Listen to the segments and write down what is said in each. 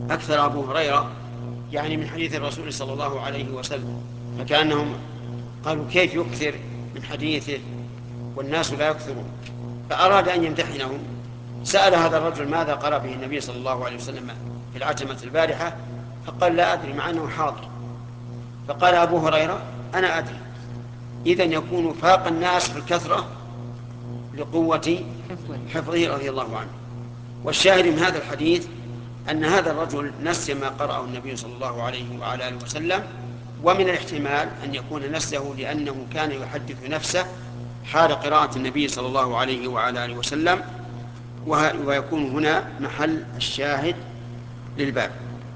أكثر أبو هريرة يعني من حديث الرسول صلى الله عليه وسلم، فكأنهم قالوا كيف يكثر من حديثه والناس لا يكثرون، فأراد أن يمتحنهم. سأل هذا الرجل ماذا قرأ به النبي صلى الله عليه وسلم في العتمة البارحة، فقال لا أدري، مع أنه حاضر. فقال أبو هريرة أنا أدري. إذن يكون فاق الناس في الكثرة لقوة حفظه رضي الله عنه. والشاهد من هذا الحديث أن هذا الرجل نسي ما قرأه النبي صلى الله عليه وعلى آله وسلم، ومن الاحتمال أن يكون نسيه لأنه كان يحدث نفسه حال قراءة النبي صلى الله عليه وعلى آله وسلم، ويكون هنا محل الشاهد للباب.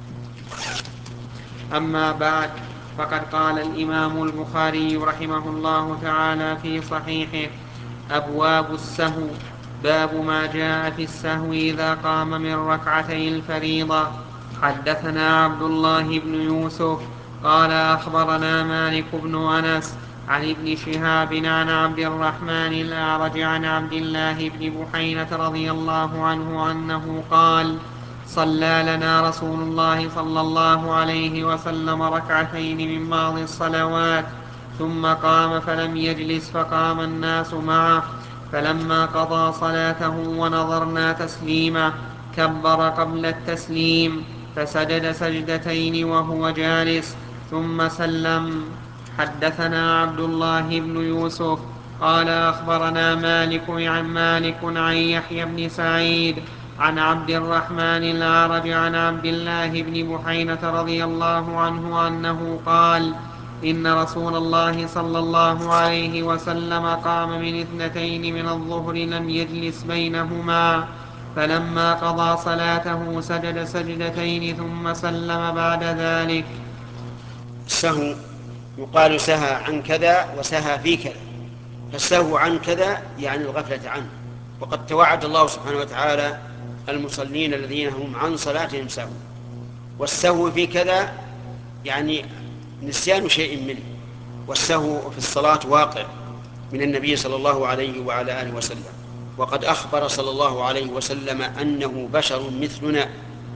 أما بعد، فقد قال الإمام البخاري رحمه الله تعالى في صحيحه: أبواب السهو. باب ما جاء في السهو إذا قام من ركعتي الفريضة. حدثنا عبد الله بن يوسف قال أخبرنا مالك بن أنس عن ابن شهاب عن عبد الرحمن الأعرج عن عبد الله بن بحينة رضي الله عنه أنه قال: صلى لنا رسول الله صلى الله عليه وسلم ركعتين من بعض الصلوات، ثم قام فلم يجلس، فقام الناس معه، فلما قضى صلاته ونظرنا تسليمه كبر قبل التسليم، فسجد سجدتين وهو جالس، ثم سلم. حدثنا عبد الله بن يوسف قال أخبرنا مالك عن يحيى بن سعيد عن عبد الرحمن الأعرج عن عبد الله بن بحينة رضي الله عنه أنه قال: إن رسول الله صلى الله عليه وسلم قام من 2 من الظهر لم يجلس بينهما، فلما قضى صلاته سجد سجدتين ثم سلم بعد ذلك. السهو يقال سهى عن كذا وسهى في كذا، فالسهو عن كذا يعني الغفلة عنه، وقد توعد الله سبحانه وتعالى المصلين الذين هم عن صلاتهم سهو. والسهو في كذا يعني نسيان شيء منه، والسهو في الصلاة واقع من النبي صلى الله عليه وعلى آله وسلم، وقد أخبر صلى الله عليه وسلم أنه بشر مثلنا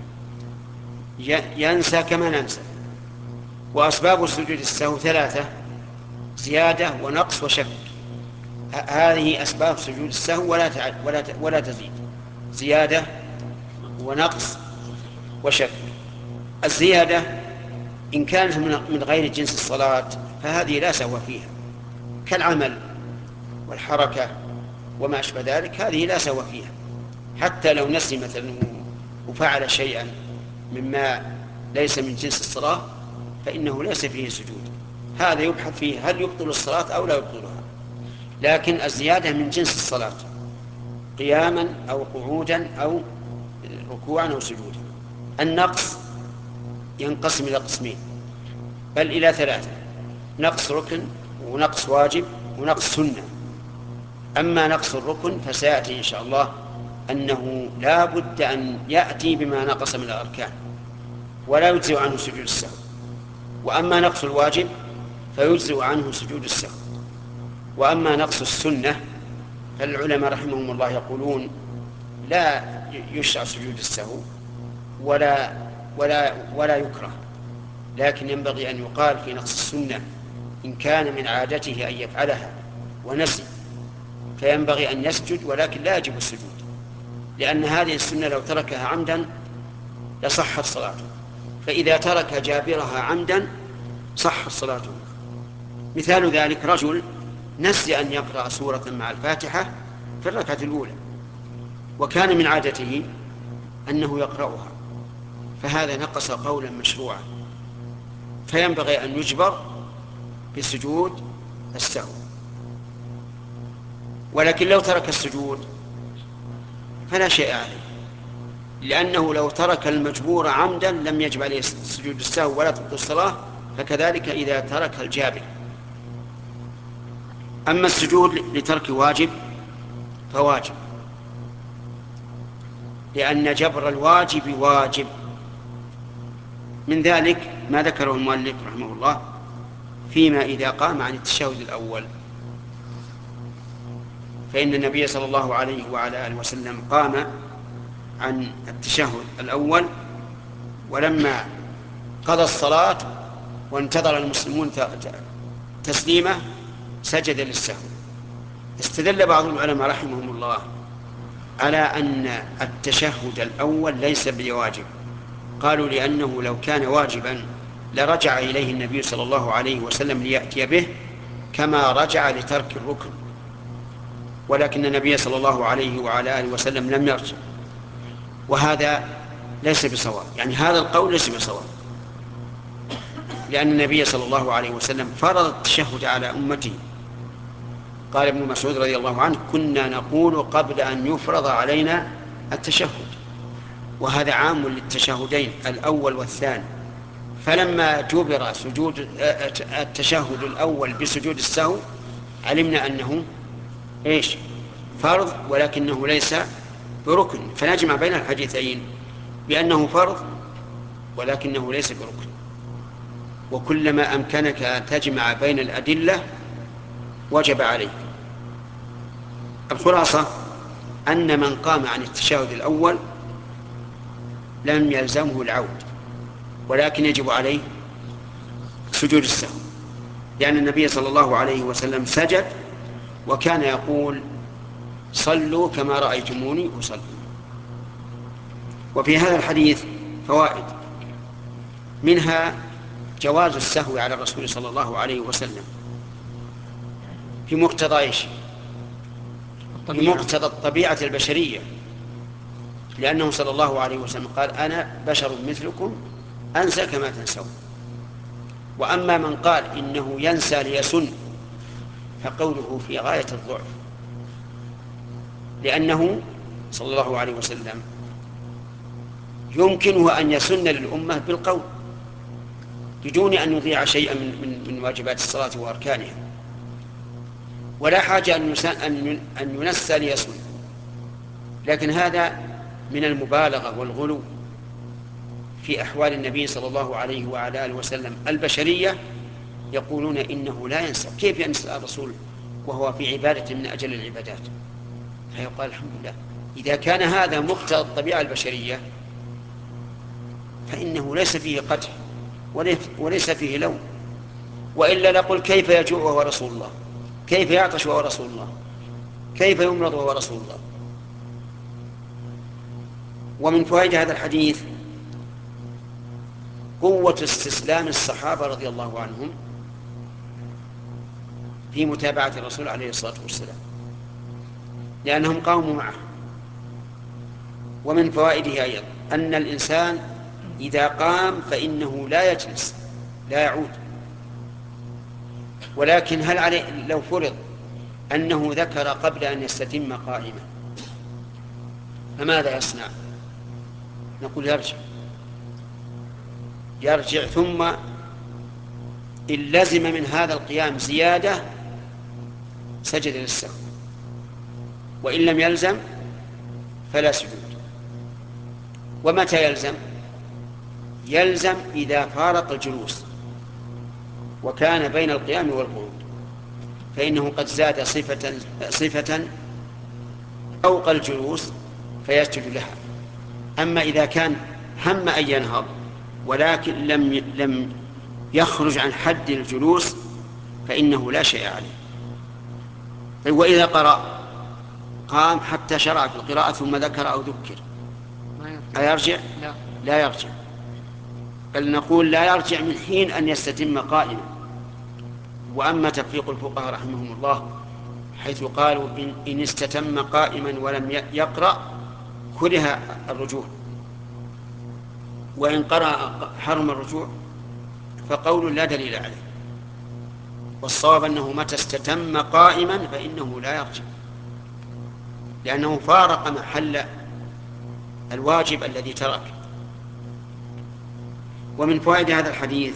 ينسى كما ننسى. وأسباب سجود السهو 3: زيادة ونقص وشك. هذه أسباب سجود السهو ولا تزيد: زيادة ونقص وشك. الزيادة إن كانت من غير جنس الصلاة فهذه لا سهو فيها، كالعمل والحركة وما أشبه ذلك، هذه لا سهو فيها. حتى لو نسي مثلا وفعل شيئا مما ليس من جنس الصلاة فإنه ليس فيه سجود، هذا يبحث فيه هل يبطل الصلاة أو لا يبطلها. لكن الزيادة من جنس الصلاة، قياما أو قعودا أو ركوعا أو سجودا. النقص ينقسم إلى قسمين، بل إلى 3: نقص ركن، ونقص واجب، ونقص سنة. أما نقص الركن فسيأتي إن شاء الله أنه لا بد أن يأتي بما نقص من الأركان ولا يجزئ عنه سجود السهو. وأما نقص الواجب فيجزئ عنه سجود السهو. وأما نقص السنة فالعلماء رحمهم الله يقولون لا يشرع سجود السهو ولا يكره، لكن ينبغي أن يقال في نقص السنة إن كان من عادته أن يفعلها ونسي فينبغي أن يسجد، ولكن لا يجب السجود، لأن هذه السنة لو تركها عمدا لصحت صلاته، فإذا ترك جابرها عمدا صحت صلاته. مثال ذلك: رجل نسي أن يقرأ سورة مع الفاتحة في الركعة الأولى، وكان من عادته أنه يقرأها، فهذا نقص قولا مشروعا، فينبغي أن يجبر بسجود السهو. ولكن لو ترك السجود فلا شيء عليه، لأنه لو ترك المجبور عمدا لم يجب عليه سجود السهو ولا تبطل الصلاة، فكذلك إذا ترك الجابر. أما السجود لترك واجب فواجب، لأن جبر الواجب واجب. من ذلك ما ذكره المؤلف رحمه الله فيما إذا قام عن التشهد الأول، فإن النبي صلى الله عليه وعلى آله وسلم قام عن التشهد الأول ولما قضى الصلاة وانتظر المسلمون تسليمه سجد للسهو. استدل بعض العلماء رحمهم الله على أن التشهد الأول ليس بواجب. قالوا لأنه لو كان واجبا لرجع إليه النبي صلى الله عليه وسلم ليأتي به كما رجع لترك الركن، ولكن النبي صلى الله عليه وعلى آله وسلم لم يرجع، وهذا ليس بصواب. يعني هذا القول ليس بصواب، لأن النبي صلى الله عليه وسلم فرض التشهد على أمته. قال ابن مسعود رضي الله عنه: كنا نقول قبل أن يفرض علينا التشهد، وهذا عام للتشهدين الأول والثاني. فلما جبر سجود التشهد الأول بسجود السهو علمنا أنه فرض ولكنه ليس بركن، فنجمع بين الحديثين بأنه فرض ولكنه ليس بركن. وكلما أمكنك أن تجمع بين الأدلة وجب عليك. الخلاصة أن من قام عن التشهد الأول لم يلزمه العود، ولكن يجب عليه سجود السهو، لأن النبي صلى الله عليه وسلم سجد وكان يقول: صلوا كما رأيتموني أصلي. وفي هذا الحديث فوائد، منها جواز السهو على الرسول صلى الله عليه وسلم في مقتضى بمقتضى الطبيعة البشرية، لأنه صلى الله عليه وسلم قال: أنا بشر مثلكم أنسى كما تنسون. وأما من قال إنه ينسى ليسن فقوله في غاية الضعف، لأنه صلى الله عليه وسلم يمكنه أن يسن للأمة بالقول بدون أن يضيع شيئا من واجبات الصلاة وأركانها، ولا حاجة أن ينسى ليسن. لكن هذا من المبالغة والغلو في أحوال النبي صلى الله عليه وعلى آله وسلم البشرية. يقولون إنه لا ينسى. كيف ينسى الرسول وهو في عبادة من أجل العبادات؟ فيقال: الحمد لله، إذا كان هذا مقتضى الطبيعة البشرية فإنه ليس فيه قدح وليس فيه لوم. وإلا نقول: كيف يجوع وهو رسول الله؟ كيف يعطش وهو رسول الله؟ كيف يمرض وهو رسول الله؟ ومن فوائد هذا الحديث قوة استسلام الصحابة رضي الله عنهم في متابعة الرسول عليه الصلاة والسلام، لأنهم قاموا معه. ومن فوائده أيضا أن الإنسان إذا قام فإنه لا يجلس، لا يعود. ولكن هل عليه لو فرض أنه ذكر قبل أن يستتم قائما فماذا يصنع؟ نقول: يرجع ثم إن لزم من هذا القيام زيادة سجد للسهو، وإن لم يلزم فلا سجود. ومتى يلزم؟ يلزم إذا فارق الجلوس وكان بين القيام والقعود، فإنه قد زاد صفة فوق الجلوس فيسجد لها. أما إذا كان هم أن ينهض ولكن لم يخرج عن حد الجلوس فإنه لا شيء عليه. وإذا قرأ قام حتى شرع في القراءة ثم ذكر أو ذكر أيرجع؟ لا يرجع، بل نقول لا يرجع من حين أن يستتم قائما. وأما تفريق الفقهاء رحمهم الله حيث قالوا إن استتم قائما ولم يقرأ كره الرجوع، وإن قرأ حرم الرجوع، فقول لا دليل عليه. والصواب أنه متى استتم قائما فإنه لا يرجع، لأنه فارق محل الواجب الذي ترك. ومن فوائد هذا الحديث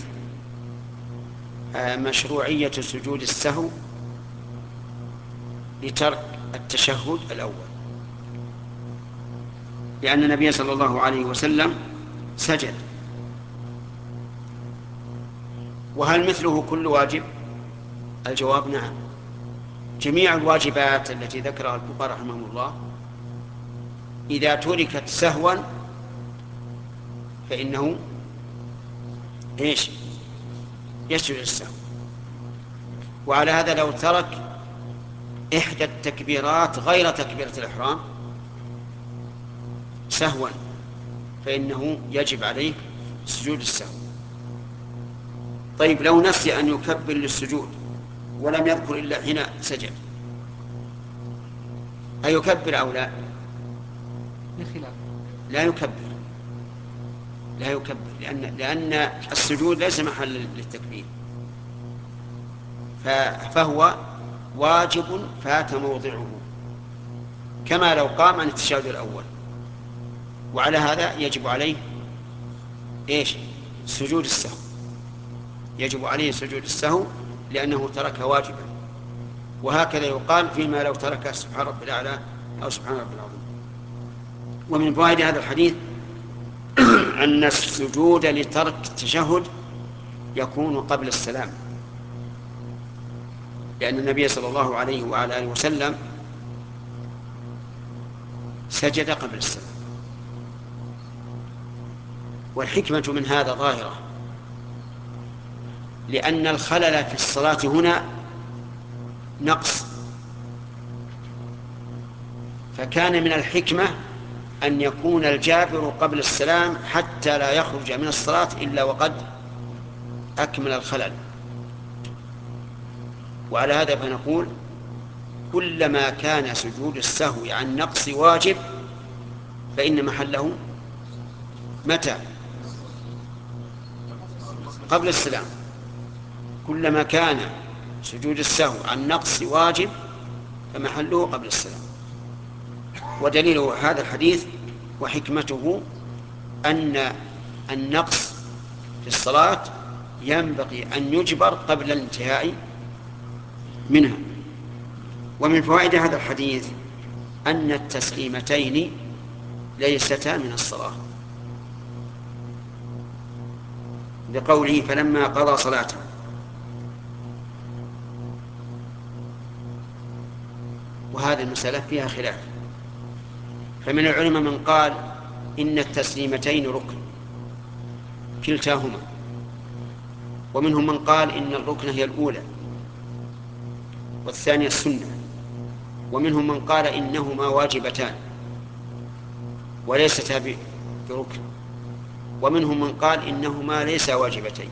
مشروعية سجود السهو لترك التشهد الأول، لأن النبي صلى الله عليه وسلم سجد. وهل مثله كل واجب؟ الجواب: نعم. جميع الواجبات التي ذكرها الفقهاء رحمهم الله إذا تركت سهوا فإنه إيش؟ يسجد للسهو. وعلى هذا لو ترك إحدى التكبيرات غير تكبيرة الإحرام سهوا فإنه يجب عليه سجود السهو. طيب لو نسي أن يكبر للسجود ولم يذكر إلا حين سجد أيكبر أو لا؟ بخلاف لا يكبر، لا يكبر، لأن السجود ليس محل للتكبير، فهو واجب فات موضعه، كما لو قام عن التشهد الأول. وعلى هذا يجب عليه إيش؟ سجود السهو، يجب عليه سجود السهو لأنه ترك واجبا. وهكذا يقال فيما لو ترك سبحان رب الأعلى أو سبحان رب العظيم. ومن فوائد هذا الحديث أن السجود لترك التشهد يكون قبل السلام، لأن النبي صلى الله عليه وعلى آله وسلم سجد قبل السلام. والحكمة من هذا ظاهرة، لأن الخلل في الصلاة هنا نقص، فكان من الحكمة أن يكون الجابر قبل السلام حتى لا يخرج من الصلاة إلا وقد أكمل الخلل. وعلى هذا فنقول كلما كان سجود السهو عن نقص واجب فإن محله متى؟ قبل السلام. كلما كان سجود السهو عن نقص واجب فمحله قبل السلام. ودليل هذا الحديث وحكمته أن النقص في الصلاة ينبغي أن يجبر قبل الانتهاء منها. ومن فوائد هذا الحديث أن التسليمتين ليستا من الصلاة، بقوله فلما قضى صلاته. وهذه المسألة فيها خلاف، فمن العلماء من قال إن التسليمتين ركن كلتاهما، ومنهم من قال إن الركن هي الأولى والثانية السنة، ومنهم من قال إنهما واجبتان وليستا بركن، ومنهم من قال إنهما ليس واجبتين.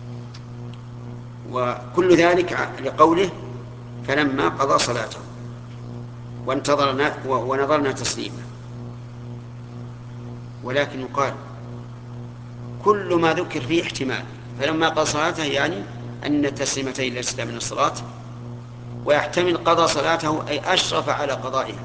وكل ذلك لقوله فلما قضى صلاته ونظرنا تسليمه. ولكن يقال كل ما ذكر فيه احتمال، فلما قضى صلاته يعني أن التسليمتين ليستا من الصلاة، ويحتمل قضى صلاته أي أشرف على قضائها،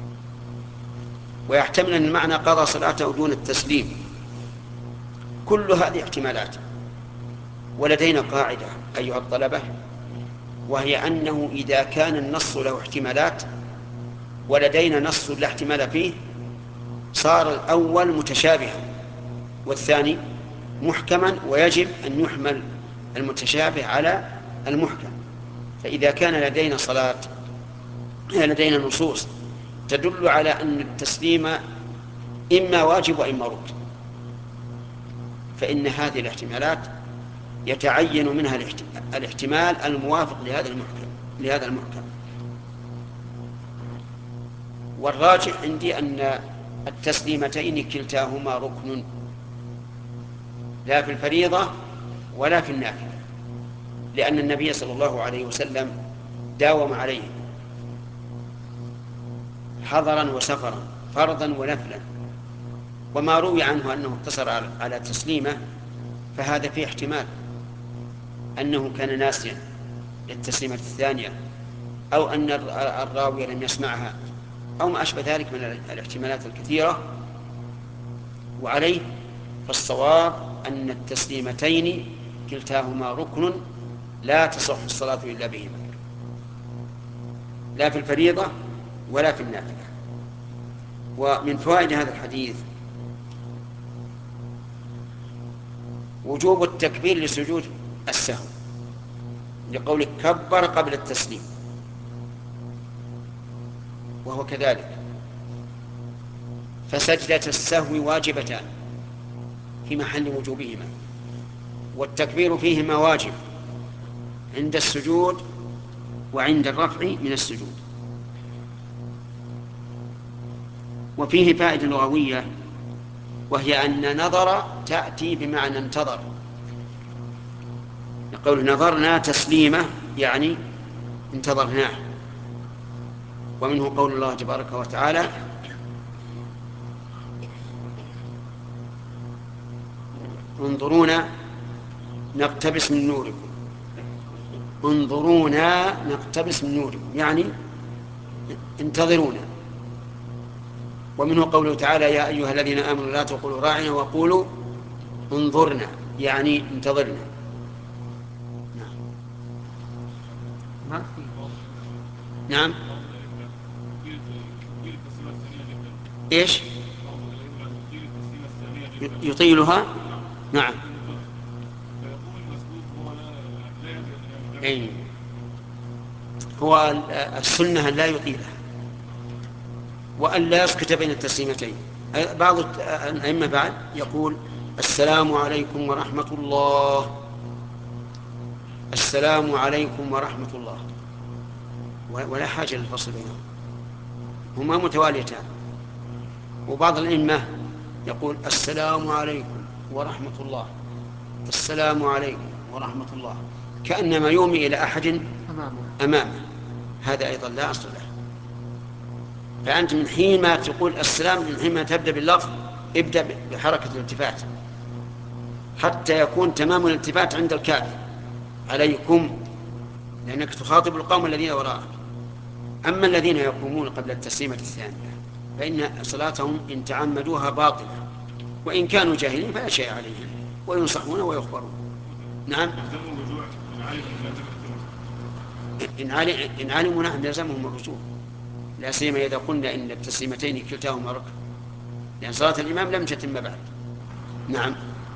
ويحتمل أن المعنى قضى صلاته دون التسليم. كل هذه احتمالات. ولدينا قاعدة أيها الطلبة، وهي أنه إذا كان النص له احتمالات ولدينا نص لا احتمال فيه صار الأول متشابها والثاني محكما، ويجب أن يحمل المتشابه على المحكم. فإذا كان لدينا نصوص تدل على أن التسليم إما واجب وإما ركن، فإن هذه الاحتمالات يتعين منها الاحتمال الموافق لهذا المحكم. والراجح عندي أن التسليمتين كلتاهما ركن، لا في الفريضة ولا في النافلة، لأن النبي صلى الله عليه وسلم داوم عليه حضرا وسفرا، فرضا ونفلا. وما روي عنه أنه اقتصر على تسليمه فهذا فيه احتمال أنه كان ناسيا للتسليمة الثانية، أو أن الراوي لم يسمعها، أو ما أشبه ذلك من الاحتمالات الكثيرة. وعليه فالصواب أن التسليمتين كلتاهما ركن لا تصح الصلاة إلا بهما، لا في الفريضة ولا في النافلة. ومن فوائد هذا الحديث وجوب التكبير لسجود السهو، لقولك كبر قبل التسليم، وهو كذلك. فسجدة السهو واجبتان، في محل وجوبهما، والتكبير فيهما واجب عند السجود وعند الرفع من السجود. وفيه فائدة لغوية، وهي أن نظر تأتي بمعنى انتظر. يقول نظرنا تسليمة يعني انتظرناه. ومنه قول الله تبارك وتعالى انظرونا نقتبس من نوركم، انظرونا نقتبس من نوركم يعني انتظرونا. ومنه قوله تعالى يا أيها الذين آمنوا لا تقولوا راعنا وقولوا انظرنا يعني انتظرنا. نعم. ايش يطيلها؟ نعم. أي. هو السنة لا يطيلها وأن لا يسكت بين التسليمتين. بعض الأئمة بعد يقول السلام عليكم ورحمة الله، السلام عليكم ورحمة الله، ولا حاجة للفصل بينهم، هما متواليتان. وبعض الأئمة يقول السلام عليكم ورحمة الله، السلام عليكم ورحمة الله، كأنما يومي إلى أحد أمامه. هذا أيضا لا أصل له. فأنت من حين ما تقول السلام، من حين ما تبدأ باللفظ ابدأ بحركة الالتفات حتى يكون تمام الالتفات عند الكاف عليكم، لأنك تخاطب القوم الذين وراءك. أما الذين يقومون قبل التسليمة الثانية فإن صلاتهم إن تعمدوها باطلة، وإن كانوا جاهلين فلا شيء عليهم وينصحون ويخبرون. نعم. إن علموا نحن يلزمهم الرجوع، لا سيما إذا قلنا إن التسليمتين كلتاهما ركن، لأن صلاة الإمام لم تتم بعد. نعم.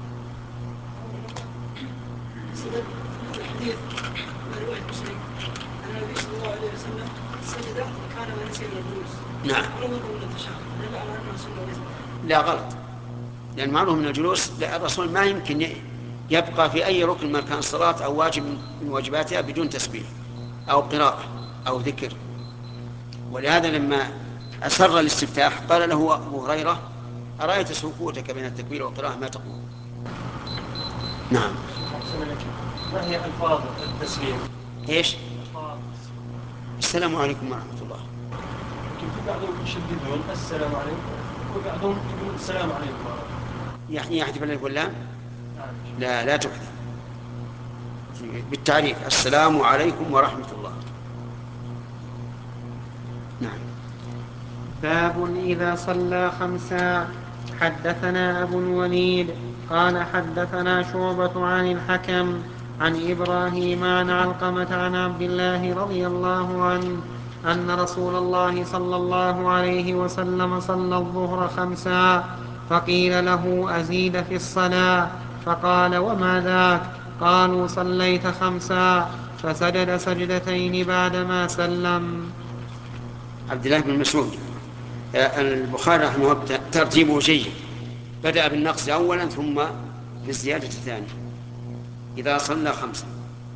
الحديث عن رواية مسلم أن النبي صلى الله عليه وسلم سجد وكان ما نسي الجلوس. نعم. لا غلط، لأن معروف من الجلوس الرسول ما يمكن يبقى في أي ركن من كان الصلاة أو واجب من واجباتها بدون تسبيح أو قراءة أو ذكر. ولهذا لما أسر الاستفتاح قال له أبو هريرة أرأيت سكوتك بين التكبير والقراءة ما تقول؟ نعم. ما هي ألفاظ التسليم؟ إيش؟ السلام عليكم ورحمة الله. لكن في بعضهم يشددون السلام عليكم وبعضهم يقول السلام عليكم. يعني يحذف الألف واللام؟ لا تحذف، بالتعريف السلام عليكم ورحمة الله. نعم. باب إذا صلى خمسا. حدثنا أبو الوليد قال حدثنا شعبة عن الحكم عن إبراهيم عن علقمة عن عبد الله رضي الله عنه أن رسول الله صلى الله عليه وسلم صلى الظهر خمسا، فقيل له أزيد في الصلاة، فقال وما ذاك؟ قالوا صليت خمسا، فسجد سجدتين بعدما سلم. عبد الله بن مسعود. البخاري رحمه الله ترتيبه جيد، بدأ بالنقص أولا ثم بالزيادة الثانية. إذا صلى خمسا،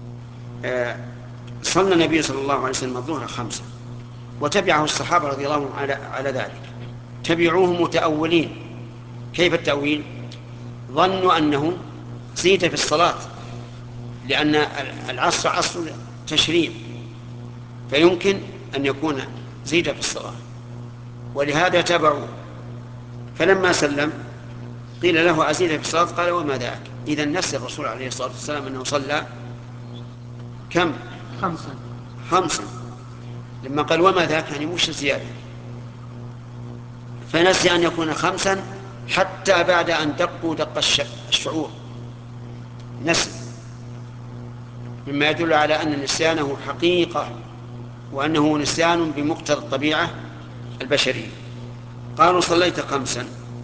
صلى النبي صلى الله عليه وسلم الظهر خمسا وتبعه الصحابة رضي الله عنهم على ذلك، تبعوه متأولين. كيف التأويل؟ ظنوا أنه زيد في الصلاة، لأن العصر عصر تشريع فيمكن أن يكون زيد في الصلاة، ولهذا تبعوا. فلما سلم قيل له أزيد في الصلاة، قال وما ذاك؟ إذن نسي الرسول عليه الصلاة والسلام أنه صلى كم؟ خمسا. لما قال وما ذاك يعني مش زيادة، فنسي أن يكون خمسا حتى بعد أن دقوا دق الشعور نسي، مما يدل على أن نسيانه حقيقة وأنه نسيان بمقتضى الطبيعة البشرية. قالوا صليت خمسا،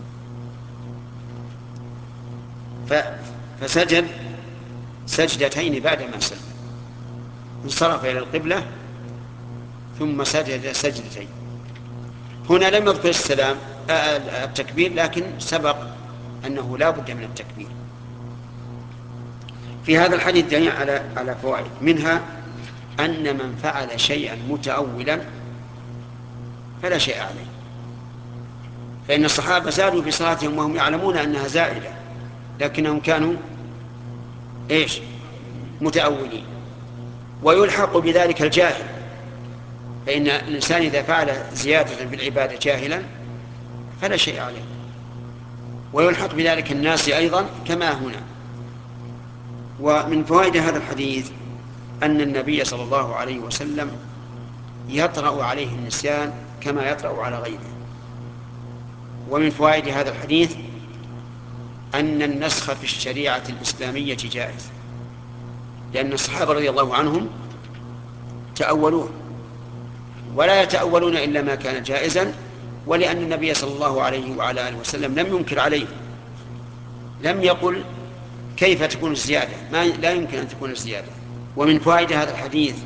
فسجد سجدتين بعدما سلم، انصرف إلى القبلة ثم سجد سجدتين. هنا لم يذكر التكبير، لكن سبق أنه لا بد من التكبير. في هذا الحديث دليل على فوائد، منها أن من فعل شيئا متأولا فلا شيء عليه، فإن الصحابة زادوا في صلاتهم وهم يعلمون أنها زائدة، لكنهم كانوا متأولين. ويلحق بذلك الجاهل، فإن الإنسان إذا فعل زيادة في العبادة جاهلا فلا شيء عليه. ويلحق بذلك الناس أيضا كما هنا. ومن فوائد هذا الحديث أن النبي صلى الله عليه وسلم يطرأ عليه النسيان كما يطرأ على غيره. ومن فوائد هذا الحديث أن النسخ في الشريعة الإسلامية جائز، لأن الصحابة رضي الله عنهم تأولون، ولا يتأولون إلا ما كان جائزا، ولأن النبي صلى الله عليه وعلى آله وسلم لم ينكر عليه، لم يقل كيف تكون الزيادة، لا يمكن أن تكون الزيادة. ومن فوائد هذا الحديث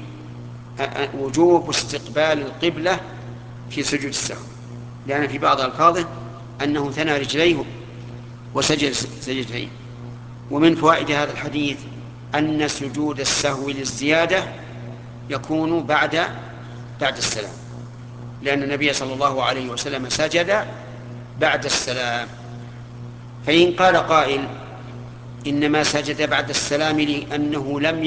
وجوب استقبال القبلة في سجود السهو، لأن في بعض ألفاظه أنه ثنى رجليه وسجد سجدتين. ومن فوائد هذا الحديث أن سجود السهو للزيادة يكون بعد السلام، لأن النبي صلى الله عليه وسلم سجد بعد السلام. فإن قال قائل إنما سجد بعد السلام لأنه لم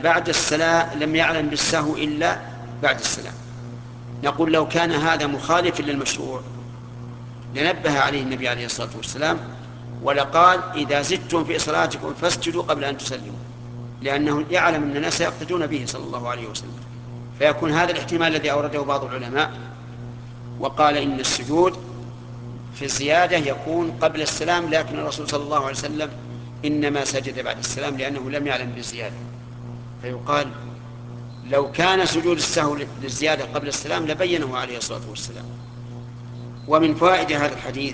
يعلم بالسهو إلا بعد السلام، نقول لو كان هذا مخالفا للمشروع لنبه عليه النبي عليه الصلاة والسلام ولقال إذا زدتم في صلاتكم فاسجدوا قبل أن تسلموا، لأنه يعلم أن الناس يقتدون به صلى الله عليه وسلم. فيكون هذا الاحتمال الذي أورده بعض العلماء وقال إن السجود في الزيادة يكون قبل السلام، لكن الرسول صلى الله عليه وسلم إنما سجد بعد السلام لأنه لم يعلم بالزيادة. فيقال لو كان سجود السهو للزيادة قبل السلام لبينه عليه الصلاة والسلام. ومن فوائد هذا الحديث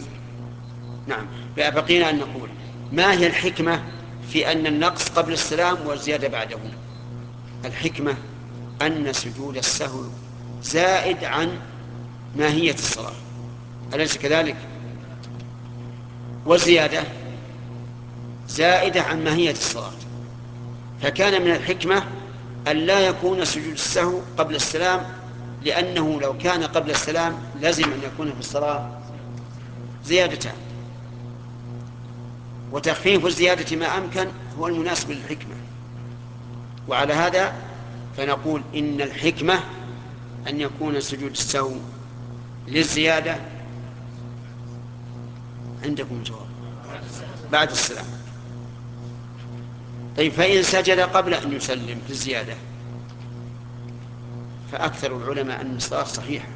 بقينا أن نقول ما هي الحكمة في أن النقص قبل السلام والزيادة بعده؟ الحكمة أن سجود السهو زائد عن ماهية الصلاة، أليس كذلك؟ والزيادة زائدة عن ماهية الصلاة، فكان من الحكمة أن لا يكون سجود السهو قبل السلام، لأنه لو كان قبل السلام لازم أن يكون في الصلاة زيادتان، وتخفيف الزيادة ما أمكن هو المناسب للحكمة. وعلى هذا فنقول إن الحكمة أن يكون سجود السهو للزيادة عندكم جواب بعد السلام. طيب فإن سجد قبل أن يسلم في الزيادة فأكثر العلماء أن الصلاة صحيحة،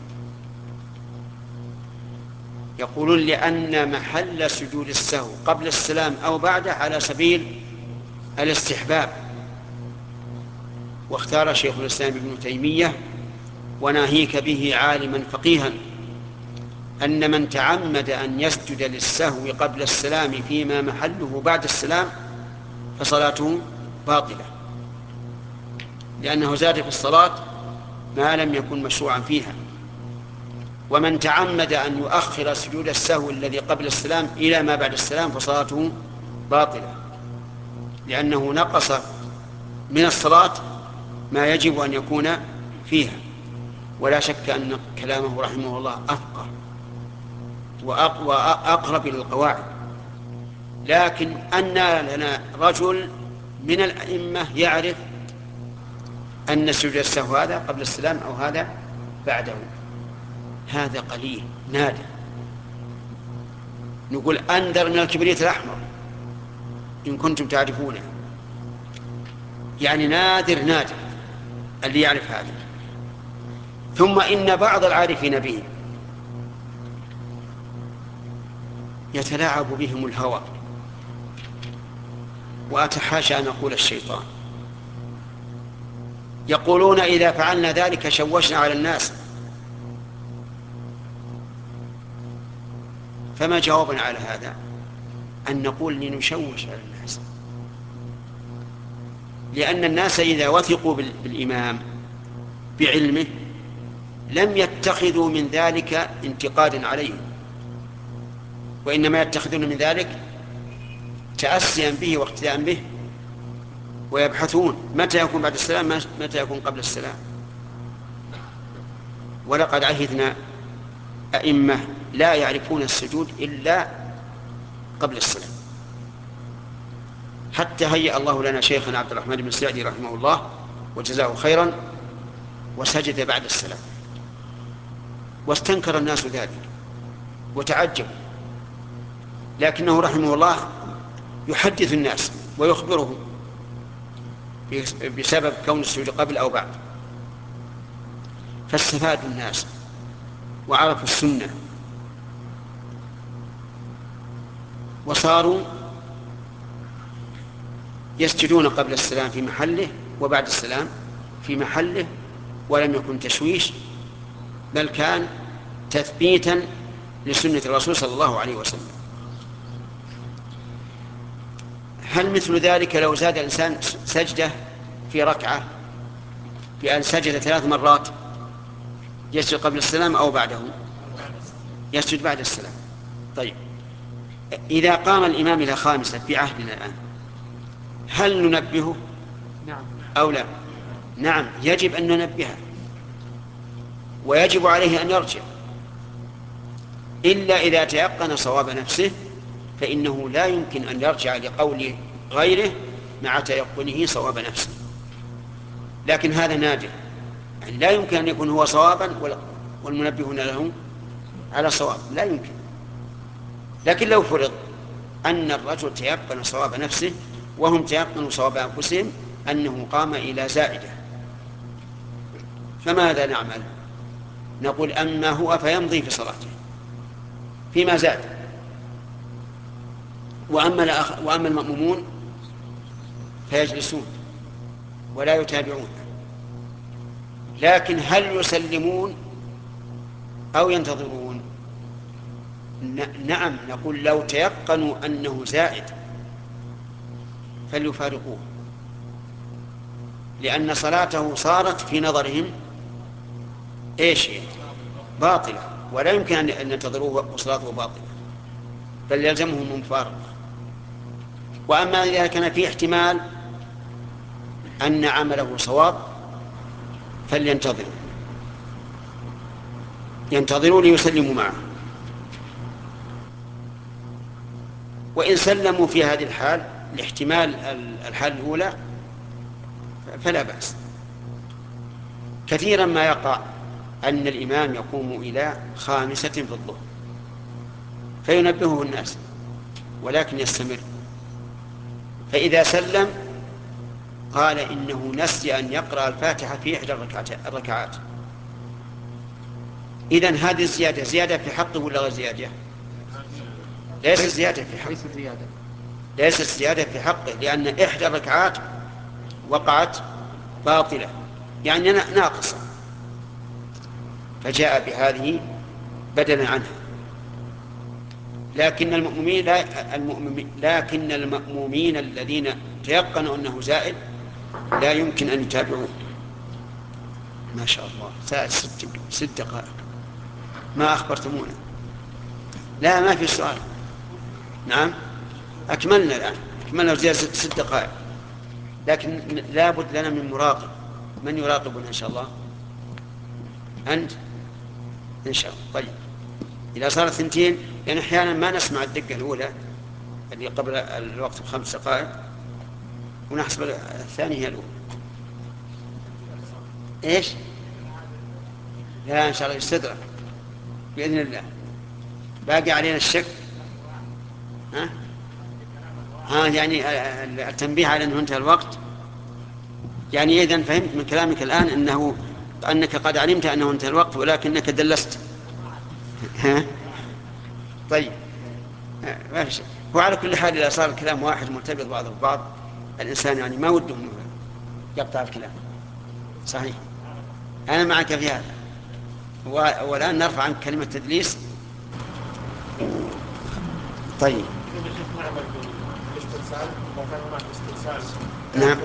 يقولون لأن محل سجود السهو قبل السلام أو بعده على سبيل الاستحباب. واختار شيخ الإسلام ابن تيمية وناهيك به عالما فقيها أن من تعمد أن يسجد للسهو قبل السلام فيما محله بعد السلام فصلاته باطلة، لأنه زاد في الصلاة ما لم يكن مشروعا فيها. ومن تعمد أن يؤخر سجود السهو الذي قبل السلام إلى ما بعد السلام فصلاته باطلة، لأنه نقص من الصلاة ما يجب أن يكون فيها. ولا شك أن كلامه رحمه الله أفقه وأقرب إلى القواعد، لكن أن لنا رجل من الأئمة يعرف أن سجود السهو هذا قبل السلام أو هذا بعده؟ هذا قليل نادر، نقول أندر من الكبريت الأحمر إن كنتم تعرفونه، يعني نادر اللي يعرف هذا. ثم إن بعض العارفين به يتلاعب بهم الهوى، وأتحاشى أن أقول الشيطان، يقولون إذا فعلنا ذلك شوشنا على الناس. فما جوابنا على هذا؟ أن نقول لنشوش على الناس، لأن الناس إذا وثقوا بالإمام بعلمه لم يتخذوا من ذلك انتقادا عليه، وإنما يتخذون من ذلك تأسيا به واقتداء به، ويبحثون متى يكون بعد السلام متى يكون قبل السلام. ولقد عهدنا أئمة لا يعرفون السجود إلا قبل السلام. حتى هيأ الله لنا شيخنا عبد الرحمن بن سعدي رحمه الله وجزاه خيرا وسجد بعد السلام، واستنكر الناس ذلك وتعجبوا، لكنه رحمه الله يحدث الناس ويخبرهم بسبب كون السجود قبل أو بعد، فاستفاد الناس وعرفوا السنة وصاروا يسجدون قبل السلام في محله وبعد السلام في محله، ولم يكن تشويش، بل كان تثبيتا لسنة الرسول صلى الله عليه وسلم. هل مثل ذلك لو زاد الإنسان سجدة في ركعة بأن سجد 3 مرات يسجد قبل السلام أو بعده؟ يسجد بعد السلام. طيب، إذا قام الإمام إلى خامسة في عهدنا الآن هل ننبهه أو لا؟ نعم، يجب أن ننبهه، ويجب عليه أن يرجع، إلا إذا تيقن صواب نفسه، فإنه لا يمكن أن يرجع لقول غيره مع تيقنه صواب نفسه. لكن هذا نادر، يعني لا يمكن أن يكون هو صوابا والمنبهون له على صواب، لا يمكن. لكن لو فرض أن الرجل تيقن صواب نفسه وهم تيقنوا صواب أنفسهم أنه قام إلى زائدة، فماذا نعمل؟ نقول أما هو فيمضي في صلاته فيما زاد، وأما المأمومون فيجلسون ولا يتابعون. لكن هل يسلمون أو ينتظرون؟ نعم، نقول لو تيقنوا أنه زائد فليفارقوه، لأن صلاته صارت في نظرهم إيش؟ باطلة، ولا يمكن أن ينتظروه وصلاته باطلة، بل يلزمهم المفارقة. وأما إذا كان في احتمال أن عمله صواب ينتظروا ليسلموا معه. وإن سلموا في هذه الحال لاحتمال الحال الأولى فلا بأس. كثيرا ما يقع أن الإمام يقوم إلى خامسة في الظهر فينبهه الناس ولكن يستمر، فإذا سلم قال إنه نسي أن يقرأ الفاتحة في إحدى الركعات. إذن هذه الزيادة زيادة في حقه ولا غير زيادة؟ ليست زيادة في حقه، ليست زيادة في حقه، لأن إحدى الركعات وقعت باطلة يعني ناقصة، فجاء بهذه بدلا عنها. لكن المأمومين الذين تيقنوا أنه زائد لا يمكن أن يتابعوه. ما شاء الله، ساعة 6 دقائق ما أخبرتمونا. لا، ما في سؤال. نعم، أكملنا الآن، أكملنا زيادة 6 دقائق، لكن لا بد لنا من مراقب. من يراقبنا إن شاء الله؟ أنت إن شاء الله. طيب، إذا صارت 2 يعني أحيانا ما نسمع الدقة الأولى اللي قبل الوقت ب5 دقائق ونحسب الثانية هي الأولى. إيش؟ لا، إن شاء الله يستدرك بإذن الله. باقي علينا الشك. يعني التنبيه على أنه انتهى الوقت. يعني إذن فهمت من كلامك الآن أنك قد علمت أنه انتهى الوقت ولكنك دلست. طيب، ما في شيء. وعلى كل حال إذا صار الكلام واحد مرتبط بعضه ببعض الإنسان يعني ما وده أنه يقطع الكلام. صحيح، أنا معك في هذا. والآن نرفع عنك كلمة تدليس. طيب، نعم،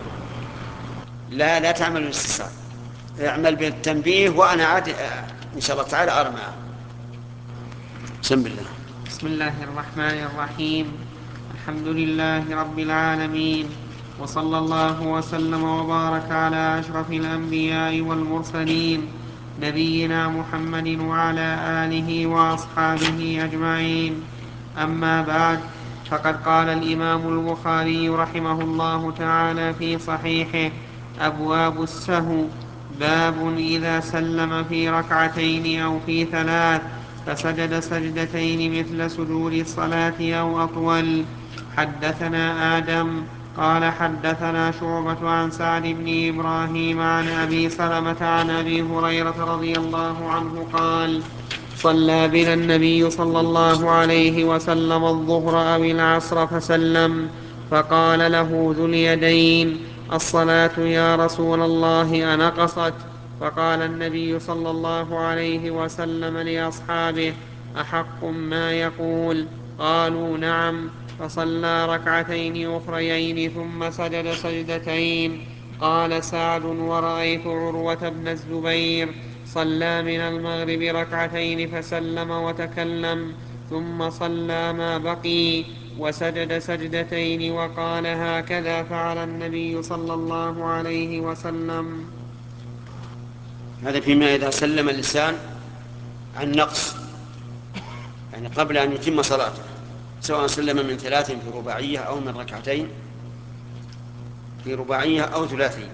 لا تعمل بالاستفسار، اعمل بالتنبيه وأنا عاد إن شاء الله تعالى أرى معه. بسم الله. بسم الله الرحمن الرحيم. الحمد لله رب العالمين، وصلى الله وسلم وبارك على أشرف الأنبياء والمرسلين نبينا محمد وعلى آله وأصحابه أجمعين. أما بعد، فقد قال الإمام البخاري رحمه الله تعالى في صحيحه: أبواب السهو. باب إذا سلم في ركعتين أو في 3 فسجد سجدتين مثل سجود الصلاة أو أطول. حدثنا آدم قال حدثنا شعبة عن سعد بن إبراهيم عن أبي سلمة عن أبي هريرة رضي الله عنه قال: صلى بنا النبي صلى الله عليه وسلم الظهر أو العصر فسلم، فقال له ذو اليدين: الصلاة يا رسول الله أنقصت؟ فقال النبي صلى الله عليه وسلم لأصحابه: أحق ما يقول؟ قالوا: نعم. فصلى ركعتين أخريين ثم سجد سجدتين. قال سعد: ورأيت عروة بن الزبير صلى من المغرب ركعتين فسلم وتكلم، ثم صلى ما بقي وسجد سجدتين وقال: هكذا فعل النبي صلى الله عليه وسلم. هذا فيما إذا سلم اللسان عن نقص، يعني قبل أن يتم صلاته، سواء سلم من 3 في رباعية أو من ركعتين في رباعية أو ثلاثية،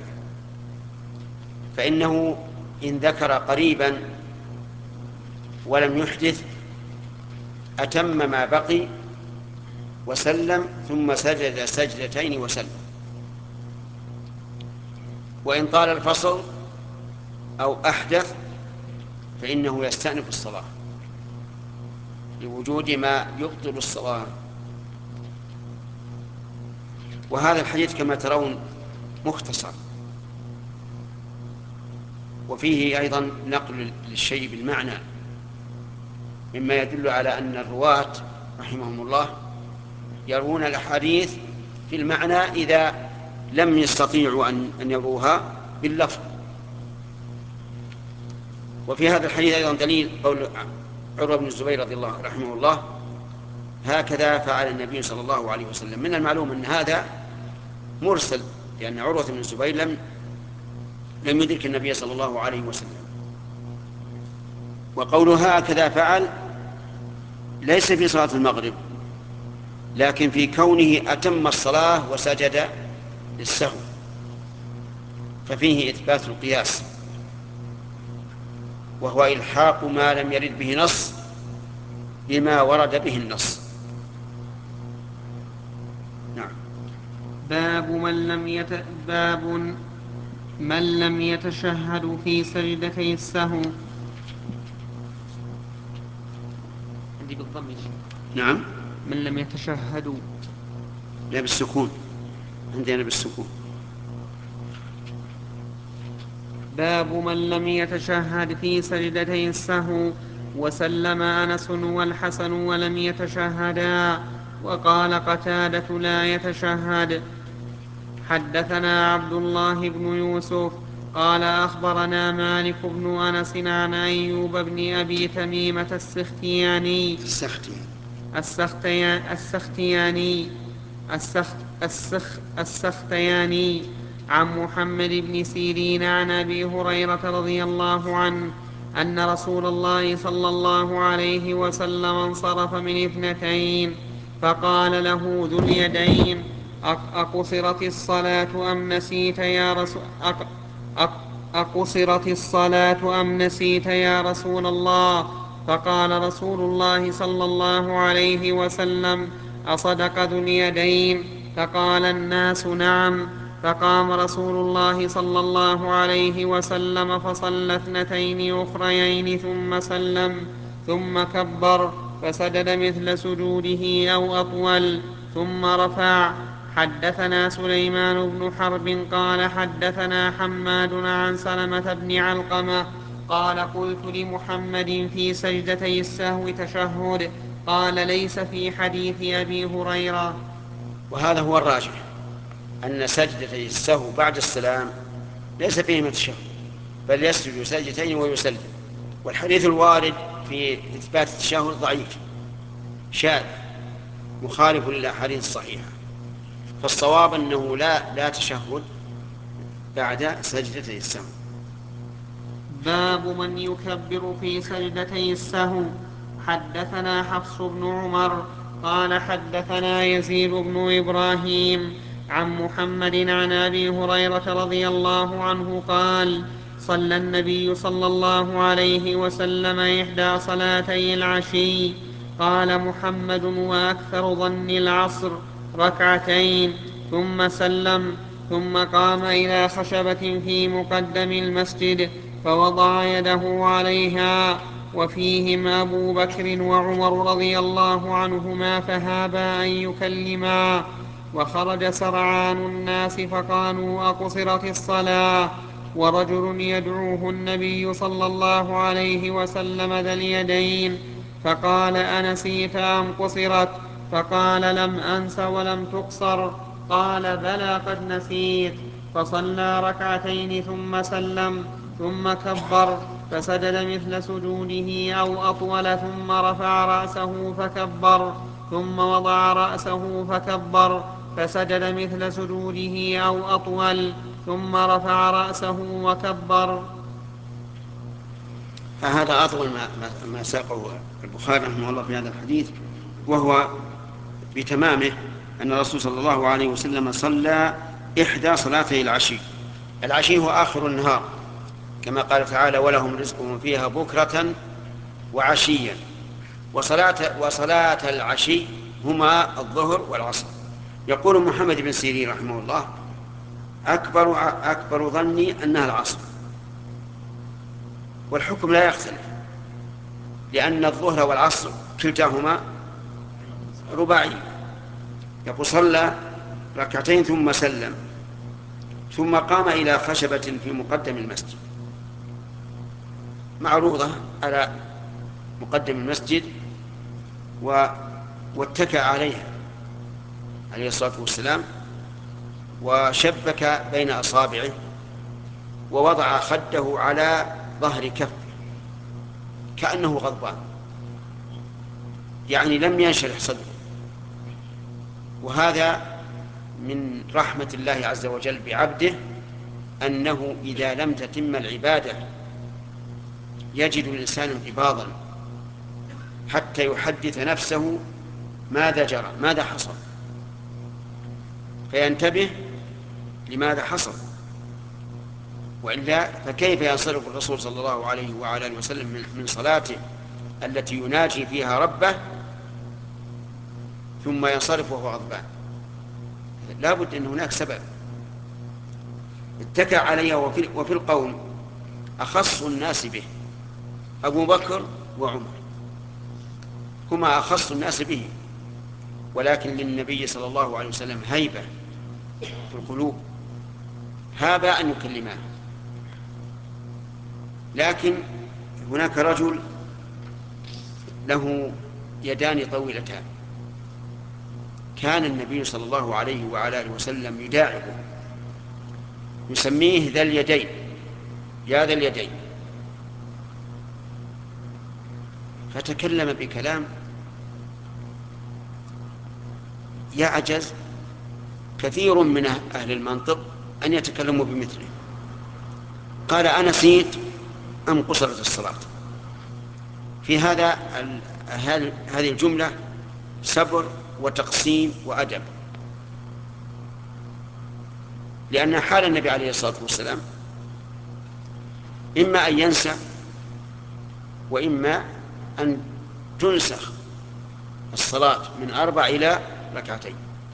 فإنه إن ذكر قريبا ولم يحدث أتم ما بقي وسلم، ثم سجد سجدتين وسلم. وإن طال الفصل أو أحدث فإنه يستأنف الصلاة لوجود ما يبطل الصلاة. وهذا الحديث كما ترون مختصر، وفيه أيضا نقل للشيء بالمعنى، مما يدل على أن الرواة رحمهم الله يروون الأحاديث في المعنى إذا لم يستطيعوا أن يروها باللفظ. وفي هذا الحديث أيضا دليل قول عروة بن الزبير رضي الله رحمه الله: هكذا فعل النبي صلى الله عليه وسلم. من المعلوم أن هذا مرسل، لأن عروة بن الزبير لم يدرك النبي صلى الله عليه وسلم. وقوله هكذا فعل ليس في صلاة المغرب، لكن في كونه أتم الصلاة وسجد للسهو، ففيه إثبات القياس، وهو إلحاق ما لم يرد به نص بما ورد به النص. نعم. باب من لم يتشهد في سجدتي السهو. عندي بالضم. نعم. من لم يتشهد. لا، بالسكون، عندنا بالسكون. باب من لم يتشهد في سجدتي السهو. وسلم أنس والحسن ولم يتشهدا، وقال قتادة: لا يتشهد. حدثنا عبد الله بن يوسف قال أخبرنا مالك بن أنس عن أيوب بن أبي تميمة السختياني عن محمد بن سيرين عن أبي هريرة رضي الله عنه أن رسول الله صلى الله عليه وسلم انصرف من 2 فقال له ذو اليدين: أقصرت الصلاة أم نسيت يا رسول أقصرت الصلاة أم نسيت يا رسول الله؟ فقال رسول الله صلى الله عليه وسلم: أصدق ذو اليدين؟ فقال الناس: نعم. فقام رسول الله صلى الله عليه وسلم فصلى 2 أخريين ثم سلم، ثم كبر فسجد مثل سجوده أو أطول، ثم رفع. حدثنا سليمان بن حرب قال حدثنا حماد عن سلمة بن علقمة قال: قلت لمحمد في سجدتي السهو تشهد؟ قال: ليس في حديث أبي هريرة. وهذا هو الراجح، أن سجدتي السهو بعد السلام ليس فيهما تشهد، بل يسجد سجدتين ويسلم. والحديث الوارد في إثبات التشهد ضعيف شاذ، مخالف للأحاديث الصحيحة. فالصواب أنه لا تشهد بعد سجدتي السهو. باب من يكبر في سجدتي السهو. حدثنا حفص بن عمر قال حدثنا يزيد بن إبراهيم عن محمد عن أبي هريرة رضي الله عنه قال صلى النبي صلى الله عليه وسلم إحدى صلاتي العشي. قال محمد وأكثر ظن العصر ركعتين ثم سلم، ثم قام إلى خشبة في مقدم المسجد فوضع يده عليها، وفيهم أبو بكر وعمر رضي الله عنهما فهابا أن يكلما، وخرج سرعان الناس فقالوا أقصرت الصلاة، ورجل يدعوه النبي صلى الله عليه وسلم ذا اليدين، فقال أنسيت أم قصرت؟ فقال لم أنس ولم تقصر. قال بلى قد نسيت. فصلى ركعتين ثم سلم، ثم كبر فسجد مثل سجوده أو أطول، ثم رفع رأسه فكبر، ثم وضع رأسه فكبر فسجد مثل سجوده أو أطول، ثم رفع رأسه وكبر. فهذا أطول ما ساقه البخاري رحمه الله في هذا الحديث، وهو بتمامه أن الرسول صلى الله عليه وسلم صلى إحدى صلاتي العشي. العشي هو آخر النهار، كما قال تعالى ولهم رزقهم فيها بكرة وعشيا. وصلاة العشي هما الظهر والعصر. يقول محمد بن سيرين رحمه الله أكبر ظني أنها العصر، والحكم لا يختلف، لأن الظهر والعصر كلتاهما رباعي. يقول صلى ركعتين ثم سلم، ثم قام إلى خشبة في مقدم المسجد، معروضة على مقدم المسجد، واتكأ عليها عليه الصلاة والسلام، وشبك بين أصابعه، ووضع خده على ظهر كفه كأنه غضبان، يعني لم ينشرح صدره. وهذا من رحمة الله عز وجل بعبده، أنه إذا لم تتم العبادة يجد الإنسان انقباضا حتى يحدث نفسه ماذا جرى، ماذا حصل، فينتبه لماذا حصل. وإلا فكيف ينصرف الرسول صلى الله عليه وعلى آله وسلم من صلاته التي يناجي فيها ربه ثم ينصرف وهو غضبان؟ لا بد أن هناك سبب. اتكى عليها. وفي القوم أخص الناس به أبو بكر وعمر، هما أخص الناس به، ولكن للنبي صلى الله عليه وسلم هيبة في القلوب، هذا أن يكلماه. لكن هناك رجل له يدان طويلتان، كان النبي صلى الله عليه وعلى آله وسلم يداعبه، يسميه ذا اليدين، يا ذا اليدين. فتكلم بكلام يعجز كثير من أهل المنطق أن يتكلموا بمثله. قال أنسيت أم قصرت الصلاة؟ في هذه الجملة صبر وتقسيم وأدب، لأن حال النبي عليه الصلاة والسلام إما أن ينسى، وإما أن تنسخ الصلاة من 4 إلى 2.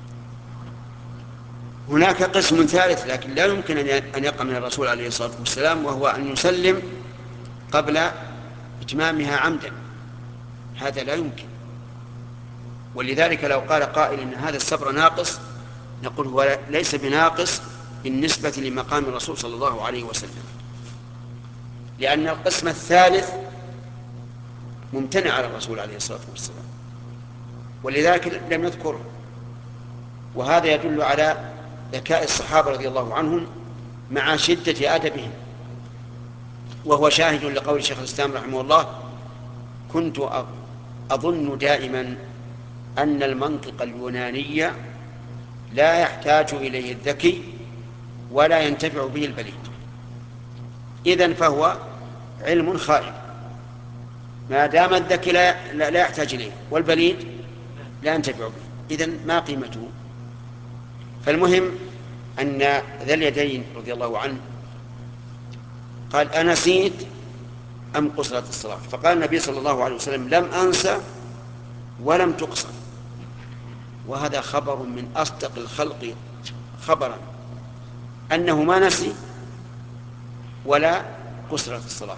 هناك قسم ثالث لكن لا يمكن أن يقع من الرسول عليه الصلاة والسلام، وهو أن يسلم قبل إتمامها عمدا، هذا لا يمكن. ولذلك لو قال قائل إن هذا الصبر ناقص، نقول هو ليس بناقص بالنسبة لمقام الرسول صلى الله عليه وسلم، لأن القسم الثالث ممتنع على الرسول عليه الصلاة والسلام، ولذلك لم يذكره. وهذا يدل على ذكاء الصحابة رضي الله عنهم مع شدة أدبهم. وهو شاهد لقول شيخ الإسلام رحمه الله كنت أظن دائما أن المنطق اليوناني لا يحتاج إليه الذكي ولا ينتفع به البليد، إذن فهو علم خائن ما دام الذكي لا يحتاج إليه والبليد لا ينتفع به، إذن ما قيمته؟ فالمهم أن ذا اليدين رضي الله عنه قال: أنسيت أم قصرت الصلاة؟ فقال النبي صلى الله عليه وسلم: لم أنسى ولم تقصر. وهذا خبر من أصدق الخلق خبرا، أنه ما نسي ولا قصرت الصلاة.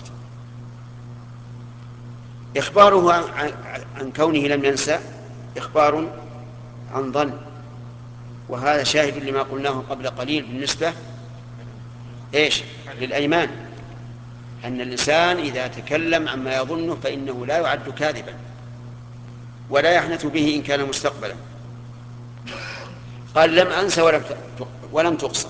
إخباره عن كونه لم ينسى إخبار عن ظن، وهذا شاهد لما قلناه قبل قليل بالنسبة للأيمان، أن الإنسان إذا تكلم عما يظنه فإنه لا يعد كاذبا ولا يحنث به إن كان مستقبلا. قال: لم أنسى ولم تقصر.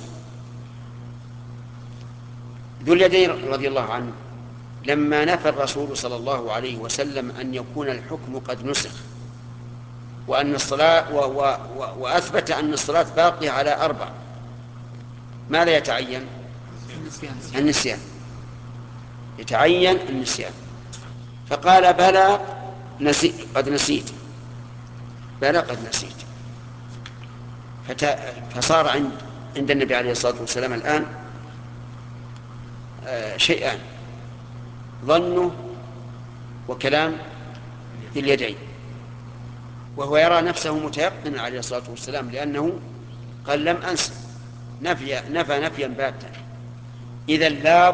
ذو اليدين رضي الله عنه لما نفى الرسول صلى الله عليه وسلم أن يكون الحكم قد نسخ وأن الصلاة وأثبت أن الصلاة باقية على 4، ماذا يتعين؟ النسيان. يتعين النسيان. فقال: بلى قد نسيت. بلى قد نسيت. فصار عند النبي عليه الصلاة والسلام الآن شيئان: ظنه وكلام ذي اليدين، وهو يرى نفسه متيقنا عليه الصلاة والسلام، لأنه قال: لم أنسى، نفى نفيا باتا. إذن لا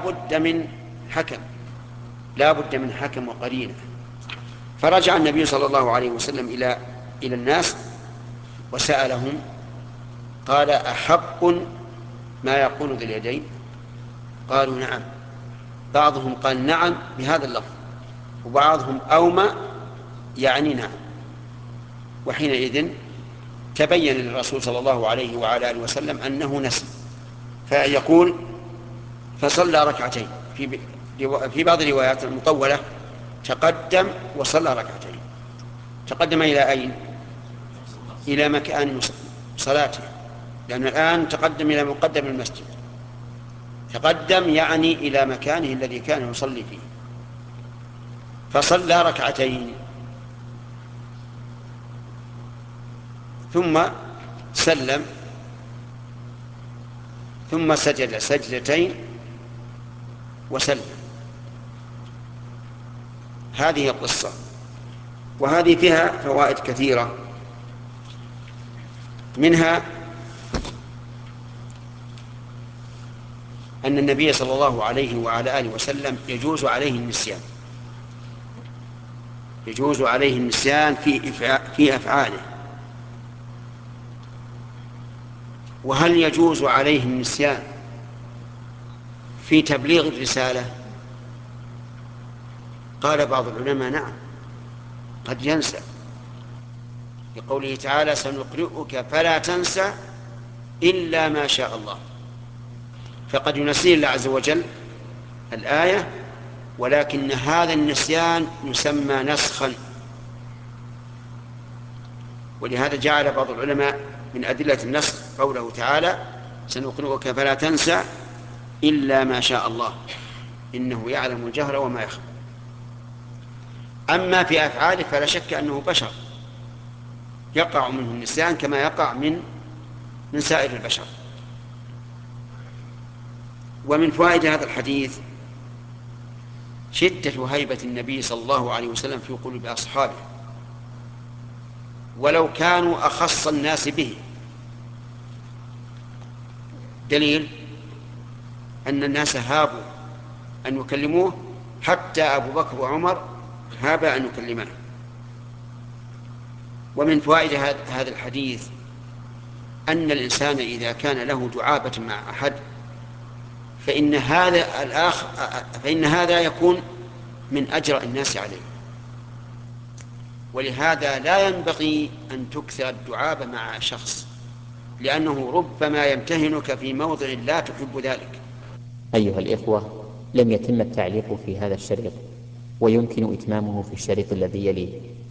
بد من حكم وقرينة. فرجع النبي صلى الله عليه وسلم إلى الناس وسألهم، قال: أحق ما يقول ذي اليدين؟ قالوا: نعم. بعضهم قال: نعم بهذا اللفظ، وبعضهم أومى يعني نعم. وحينئذ تبين للرسول صلى الله عليه وعلى آله وسلم أنه نسي، فيقول: فصلى ركعتين. في بعض الروايات المطولة تقدم وصلى ركعتين. تقدم إلى أين؟ إلى مكان صلاته، لأن الآن تقدم إلى مقدم المسجد. تقدم يعني إلى مكانه الذي كان يصلي فيه، فصلى ركعتين ثم سلم ثم سجد سجدتين وسلم. هذه القصة، وهذه فيها فوائد كثيرة، منها أن النبي صلى الله عليه وعلى آله وسلم يجوز عليه النسيان في أفعاله. وهل يجوز عليه النسيان في تبليغ الرسالة؟ قال بعض العلماء: نعم، قد ينسى، لقوله تعالى: سنقرئك فلا تنسى إلا ما شاء الله. فقد ينسيه الله عز وجل الآية، ولكن هذا النسيان يسمى نسخا. ولهذا جعل بعض العلماء من أدلة النسخ قوله تعالى: سنقرئك فلا تنسى إلا ما شاء الله إنه يعلم الجهر وما يخفى. أما في أفعاله فلا شك أنه بشر يقع منه النسيان كما يقع من سائر البشر. ومن فوائد هذا الحديث شدة هيبة النبي صلى الله عليه وسلم في قلوب أصحابه، ولو كانوا أخص الناس به. دليل أن الناس هابوا أن يكلموه، حتى أبو بكر وعمر هابا أن يكلماه. ومن فوائد هذا الحديث أن الإنسان إذا كان له دعابة مع أحد فإن هذا يكون من أجرأ الناس عليه. ولهذا لا ينبغي أن تكثر الدعابة مع شخص، لأنه ربما يمتهنك في موضع لا تحب ذلك. أيها الإخوة، لم يتم التعليق في هذا الشريط، ويمكن إتمامه في الشريط الذي يليه.